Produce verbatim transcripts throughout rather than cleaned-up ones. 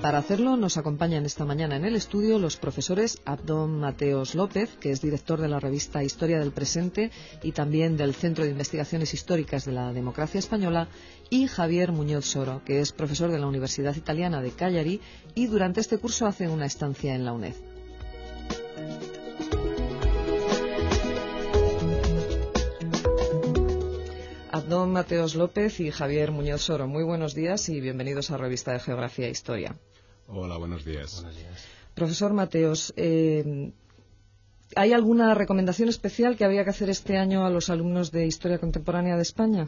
para hacerlo nos acompañan esta mañana en el estudio los profesores Abdón Mateos López, que es director de la revista Historia del Presente y también del Centro de Investigaciones Históricas de la Democracia Española, y Javier Muñoz Soro, que es profesor de la Universidad Italiana de Cagliari y durante este curso hace una estancia en la UNED. Abdón Mateos López y Javier Muñoz Soro, muy buenos días y bienvenidos a Revista de Geografía e Historia. Hola, buenos días. Buenos días. Profesor Mateos, eh, ¿hay alguna recomendación especial que había que hacer este año a los alumnos de Historia Contemporánea de España?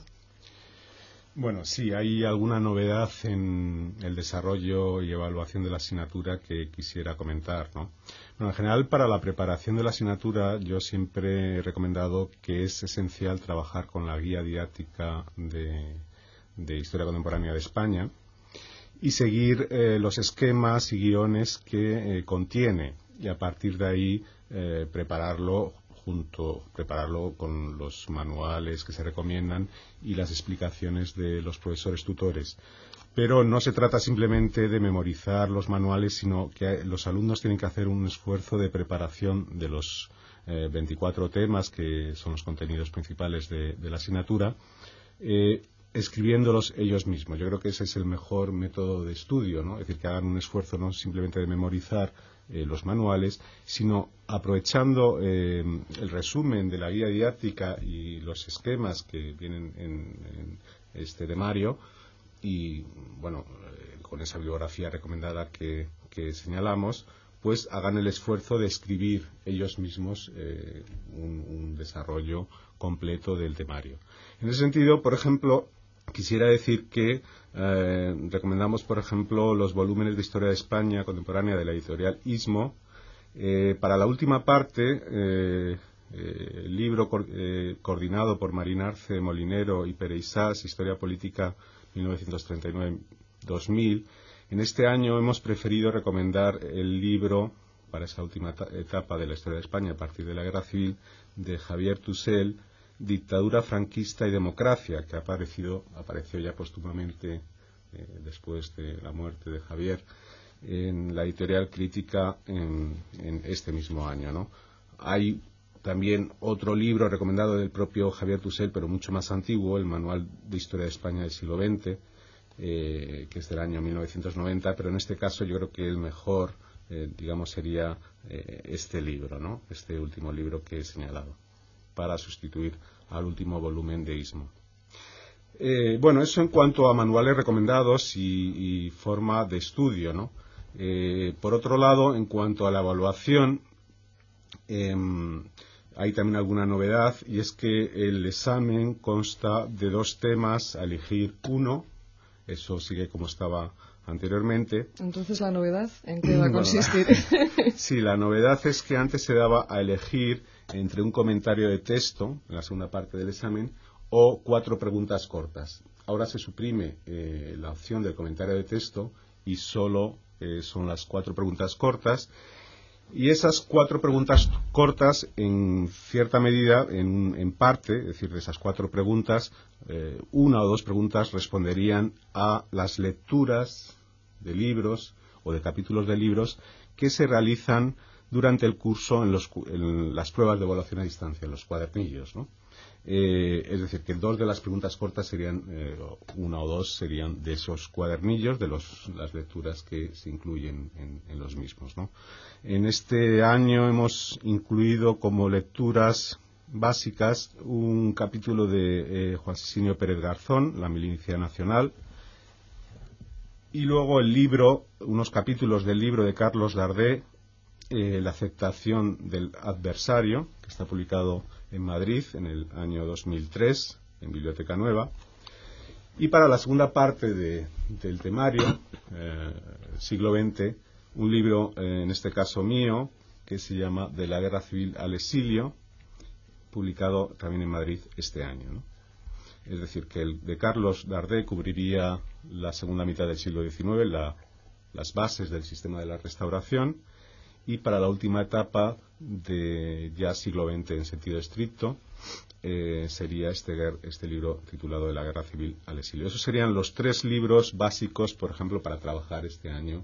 Bueno, sí, hay alguna novedad en el desarrollo y evaluación de la asignatura que quisiera comentar, ¿no? Bueno, en general, para la preparación de la asignatura, yo siempre he recomendado que es esencial trabajar con la guía didáctica de, de Historia Contemporánea de España y seguir eh, los esquemas y guiones que eh, contiene, y a partir de ahí eh, prepararlo junto, prepararlo con los manuales que se recomiendan y las explicaciones de los profesores tutores. Pero no se trata simplemente de memorizar los manuales, sino que los alumnos tienen que hacer un esfuerzo de preparación de los eh, veinticuatro temas que son los contenidos principales de, de la asignatura, eh, escribiéndolos ellos mismos. Yo creo que ese es el mejor método de estudio, ¿no? Es decir, que hagan un esfuerzo no simplemente de memorizar eh, los manuales, sino aprovechando eh, el resumen de la guía didáctica y los esquemas que vienen en, en este temario y, bueno, eh, con esa bibliografía recomendada que, que señalamos, pues hagan el esfuerzo de escribir ellos mismos eh, un, un desarrollo completo del temario. En ese sentido, por ejemplo, quisiera decir que eh, recomendamos, por ejemplo, los volúmenes de Historia de España Contemporánea de la editorial Istmo. Eh, para la última parte, eh, eh, el libro co eh, coordinado por Marina Arce Molinero y Pere Isás, Historia Política mil novecientos treinta y nueve a dos mil, en este año hemos preferido recomendar el libro para esa última etapa de la historia de España a partir de la Guerra Civil de Javier Tussell, Dictadura franquista y democracia, que ha aparecido, apareció ya póstumamente eh, después de la muerte de Javier en la editorial Crítica en, en este mismo año, ¿no? Hay también otro libro recomendado del propio Javier Tussell, pero mucho más antiguo, el Manual de Historia de España del siglo veinte, eh, que es del año mil novecientos noventa, pero en este caso yo creo que el mejor, eh, digamos, sería eh, este libro, ¿no? Este último libro que he señalado, para sustituir al último volumen de Istmo. Eh, bueno, eso en cuanto a manuales recomendados y, y forma de estudio, ¿no? Eh, por otro lado, en cuanto a la evaluación, eh, hay también alguna novedad, y es que el examen consta de dos temas a elegir uno. Eso sigue como estaba anteriormente. Entonces, ¿la novedad en qué va a consistir? Bueno, sí, la novedad es que antes se daba a elegir entre un comentario de texto, en la segunda parte del examen, o cuatro preguntas cortas. Ahora se suprime eh, la opción del comentario de texto y solo eh, son las cuatro preguntas cortas. Y esas cuatro preguntas cortas, en cierta medida, en, en parte, es decir, de esas cuatro preguntas, eh, una o dos preguntas responderían a las lecturas de libros o de capítulos de libros que se realizan durante el curso en, los, en las pruebas de evaluación a distancia, en los cuadernillos, ¿no? Eh, es decir, que dos de las preguntas cortas serían, eh, una o dos serían de esos cuadernillos, de los, las lecturas que se incluyen en, en los mismos, ¿no? En este año hemos incluido como lecturas básicas un capítulo de eh, Juan Sicinio Pérez Garzón, La Milicia Nacional, y luego el libro, unos capítulos del libro de Carlos Dardé, eh, La aceptación del adversario, que está publicado en Madrid en el año dos mil tres, en Biblioteca Nueva. Y para la segunda parte de, del temario, eh, siglo veinte, un libro, eh, en este caso mío, que se llama De la Guerra Civil al Exilio, publicado también en Madrid este año, ¿no? Es decir, que el de Carlos Dardé cubriría la segunda mitad del siglo diecinueve, la, las bases del sistema de la Restauración, y para la última etapa de ya siglo veinte en sentido estricto, eh, sería este, este libro titulado De la Guerra Civil al Exilio. Esos serían los tres libros básicos, por ejemplo, para trabajar este año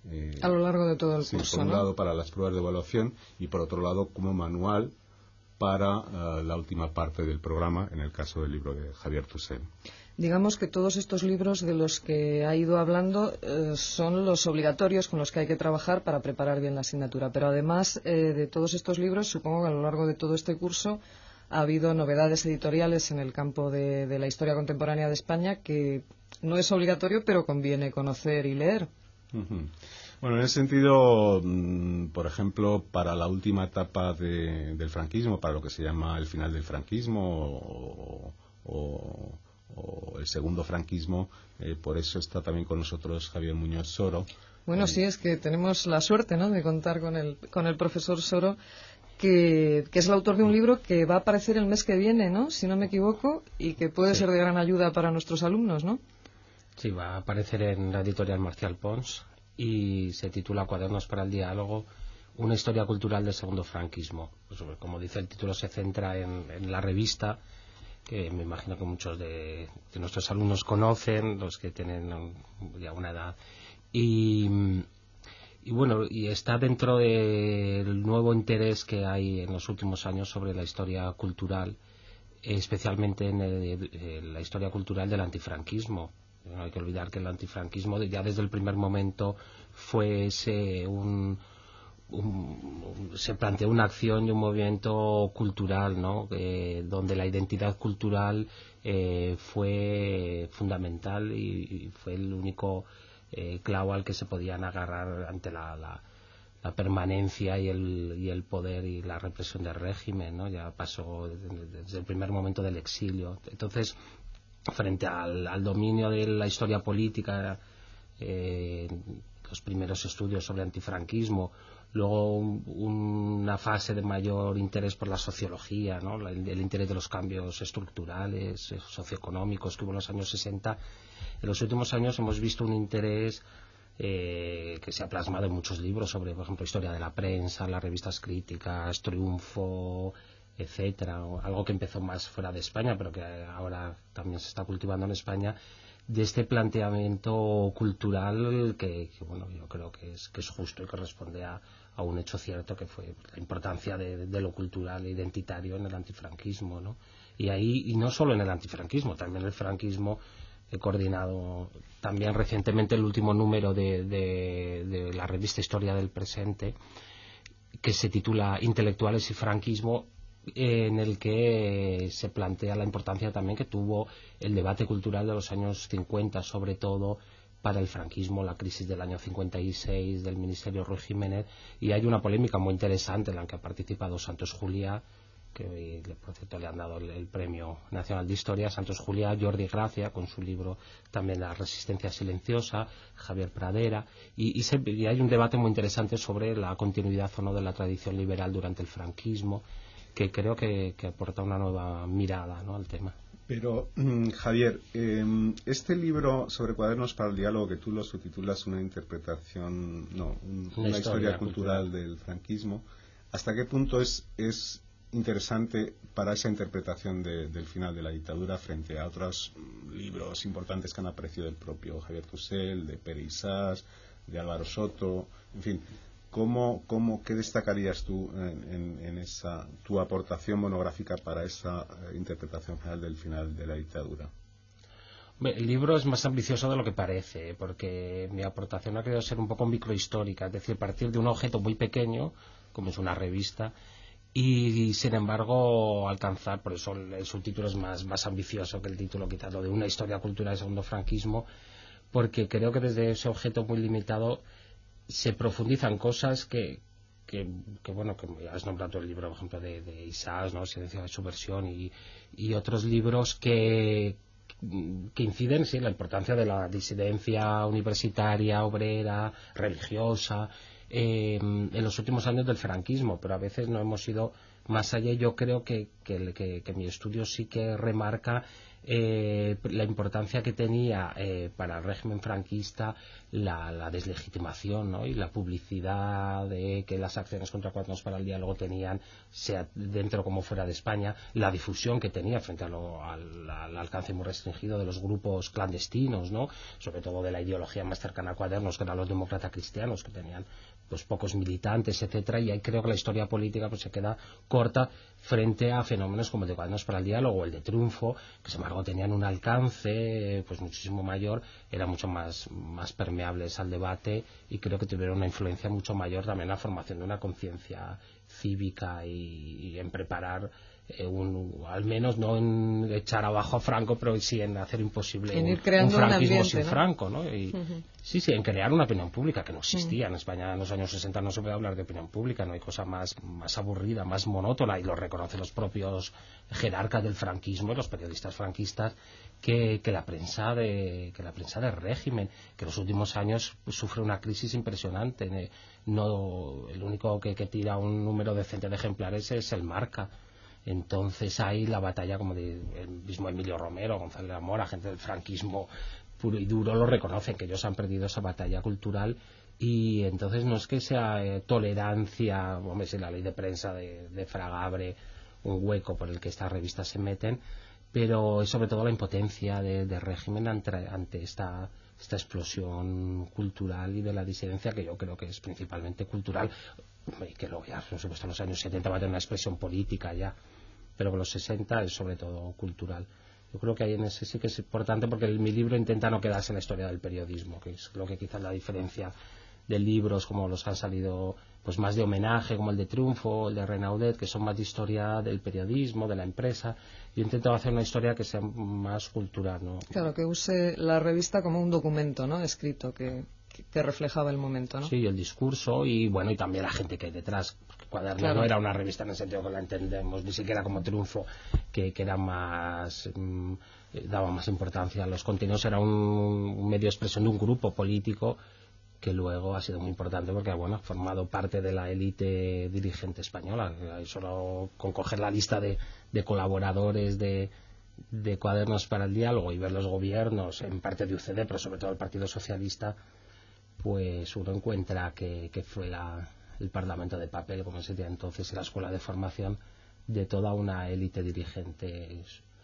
Eh, a lo largo de todo el sí, curso, por un ¿no? lado para las pruebas de evaluación y por otro lado como manual para uh, la última parte del programa, en el caso del libro de Javier Tussell. Digamos que todos estos libros de los que ha ido hablando eh, son los obligatorios con los que hay que trabajar para preparar bien la asignatura. Pero además eh, de todos estos libros, supongo que a lo largo de todo este curso ha habido novedades editoriales en el campo de, de la historia contemporánea de España que no es obligatorio, pero conviene conocer y leer. Uh-huh. Bueno, en ese sentido, por ejemplo, para la última etapa de, del franquismo, para lo que se llama el final del franquismo o, o, o el segundo franquismo, eh, por eso está también con nosotros Javier Muñoz Soro. Bueno, eh, sí, es que tenemos la suerte, ¿no?, de contar con el, con el profesor Soro, que, que es el autor de un libro que va a aparecer el mes que viene, ¿no?, si no me equivoco, y que puede sí. ser de gran ayuda para nuestros alumnos, ¿no? Sí, va a aparecer en la editorial Marcial Pons y se titula Cuadernos para el Diálogo, una historia cultural del segundo franquismo. Pues, como dice el título, se centra en, en la revista, que me imagino que muchos de, de nuestros alumnos conocen, los que tienen ya una edad. Y, y bueno, y está dentro del nuevo interés que hay en los últimos años sobre la historia cultural, especialmente en, el, en la historia cultural del antifranquismo. No hay que olvidar que el antifranquismo ya desde el primer momento fue ese un, un, se planteó una acción y un movimiento cultural, ¿no?, eh, donde la identidad cultural eh, fue fundamental y, y fue el único eh, clavo al que se podían agarrar ante la, la, la permanencia y el, y el poder y la represión del régimen, ¿no? Ya pasó desde, desde el primer momento del exilio. Entonces, frente al, al dominio de la historia política, eh, los primeros estudios sobre antifranquismo, luego un, una fase de mayor interés por la sociología, ¿no?, el, el interés de los cambios estructurales, socioeconómicos que hubo en los años sesenta. En los últimos años hemos visto un interés eh, que se ha plasmado en muchos libros sobre, por ejemplo, historia de la prensa, las revistas críticas, Triunfo, etcétera, algo que empezó más fuera de España pero que ahora también se está cultivando en España, de este planteamiento cultural que, que bueno, yo creo que es, que es justo y que responde a, a un hecho cierto, que fue la importancia de, de lo cultural e identitario en el antifranquismo, ¿no? Y ahí, y no solo en el antifranquismo, también el franquismo. He coordinado también recientemente el último número de, de, de la revista Historia del Presente, que se titula Intelectuales y Franquismo, en el que se plantea la importancia también que tuvo el debate cultural de los años cincuenta, sobre todo para el franquismo, la crisis del año cincuenta y seis del Ministerio Ruiz Jiménez, y hay una polémica muy interesante en la que ha participado Santos Juliá, que hoy, por cierto, le han dado el, el Premio Nacional de Historia, Santos Juliá, Jordi Gracia, con su libro también La Resistencia Silenciosa, Javier Pradera, y, y, se, y hay un debate muy interesante sobre la continuidad o no de la tradición liberal durante el franquismo, que creo que, que aporta una nueva mirada, ¿no?, al tema. Pero, mmm, Javier, eh, este libro sobre Cuadernos para el Diálogo, que tú lo subtitulas una interpretación, no, un, una, una historia, historia cultural, cultural del franquismo, ¿hasta qué punto es, es interesante para esa interpretación de, del final de la dictadura frente a otros libros importantes que han aparecido del propio Javier Tussell, de Pere Isás, de Álvaro Soto, en fin? ¿Cómo, cómo, ¿Qué destacarías tú en, en, en esa tu aportación monográfica para esa eh, interpretación final del final de la dictadura? El libro es más ambicioso de lo que parece, porque mi aportación ha querido ser un poco microhistórica, es decir, partir de un objeto muy pequeño, como es una revista, y, y sin embargo alcanzar, por eso el, el subtítulo es más, más ambicioso que el título, quizás lo de una historia cultural del segundo franquismo, porque creo que desde ese objeto muy limitado se profundizan cosas que, que, que bueno, que ya has nombrado el libro, por ejemplo, de, de Isás, ¿no?, Silencio de Subversión, y, y otros libros que, que inciden, sí, en la importancia de la disidencia universitaria, obrera, religiosa, eh, en los últimos años del franquismo, pero a veces no hemos ido más allá. Yo creo que, que, que, que mi estudio sí que remarca eh, la importancia que tenía eh, para el régimen franquista la, la deslegitimación, ¿no? Y la publicidad de que las acciones contra Cuadernos para el Diálogo tenían, sea dentro como fuera de España, la difusión que tenía frente a lo, al, al alcance muy restringido de los grupos clandestinos, ¿no? Sobre todo de la ideología más cercana a Cuadernos, que eran los demócratas cristianos, que tenían pues pocos militantes, etcétera, y ahí creo que la historia política pues se queda corta frente a fenómenos como el de Cuadernos para el Diálogo o el de Triunfo, que sin embargo tenían un alcance pues muchísimo mayor, eran mucho más, más permeables al debate y creo que tuvieron una influencia mucho mayor también en la formación de una conciencia cívica y, y en preparar eh, un, al menos no en echar abajo a Franco, pero sí en hacer imposible en ir un, creando un franquismo un ambiente, sin ¿no? Franco, ¿no? Y, Uh-huh. sí, sí, en crear una opinión pública que no existía. Uh-huh. En España en los años sesenta no se puede hablar de opinión pública, no hay cosa más, más aburrida, más monótona, y lo reconocen los propios jerarcas del franquismo y los periodistas franquistas, que, que la prensa de que la prensa del régimen, que en los últimos años pues, sufre una crisis impresionante. No, el único que, que tira un número decente de ejemplares es el Marca. Entonces hay la batalla, como de, el mismo Emilio Romero, González Amora, gente del franquismo puro y duro, lo reconocen, que ellos han perdido esa batalla cultural, y entonces no es que sea eh, tolerancia, hombre, si la ley de prensa de, de Fraga abre un hueco por el que estas revistas se meten, pero es sobre todo la impotencia de, de régimen ante, ante esta, esta explosión cultural y de la disidencia, que yo creo que es principalmente cultural, y que luego ya, por supuesto, en los años setenta va a tener una expresión política ya, pero con los sesenta es sobre todo cultural. Yo creo que ahí en ese sí que es importante, porque el, mi libro intenta no quedarse en la historia del periodismo, que es lo que quizás la diferencia de libros como los que han salido pues más de homenaje, como el de Triunfo, el de Renaudet, que son más de historia del periodismo, de la empresa. Yo intento hacer una historia que sea más cultural, ¿no? Claro, que use la revista como un documento, ¿no? Escrito, que, que reflejaba el momento, ¿no? Sí, el discurso y bueno, y también la gente que hay detrás. Cuaderno claro. No era una revista en el sentido que la entendemos, ni siquiera como Triunfo, que, que era más mmm, daba más importancia a los contenidos. Era un, un medio de expresión de un grupo político que luego ha sido muy importante porque bueno, ha formado parte de la élite dirigente española. Solo con coger la lista de, de colaboradores de, de Cuadernos para el Diálogo y ver los gobiernos, en parte de U C D, pero sobre todo el Partido Socialista, pues uno encuentra que, que fue la, el Parlamento de papel, como se decía entonces, la escuela de formación de toda una élite dirigente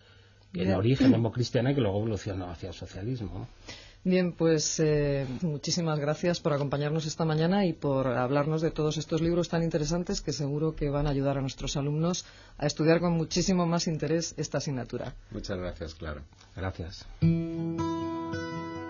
en origen democristiana y que luego evolucionó hacia el socialismo, ¿no? Bien, pues eh, muchísimas gracias por acompañarnos esta mañana y por hablarnos de todos estos libros tan interesantes que seguro que van a ayudar a nuestros alumnos a estudiar con muchísimo más interés esta asignatura. Muchas gracias, Clara. Gracias.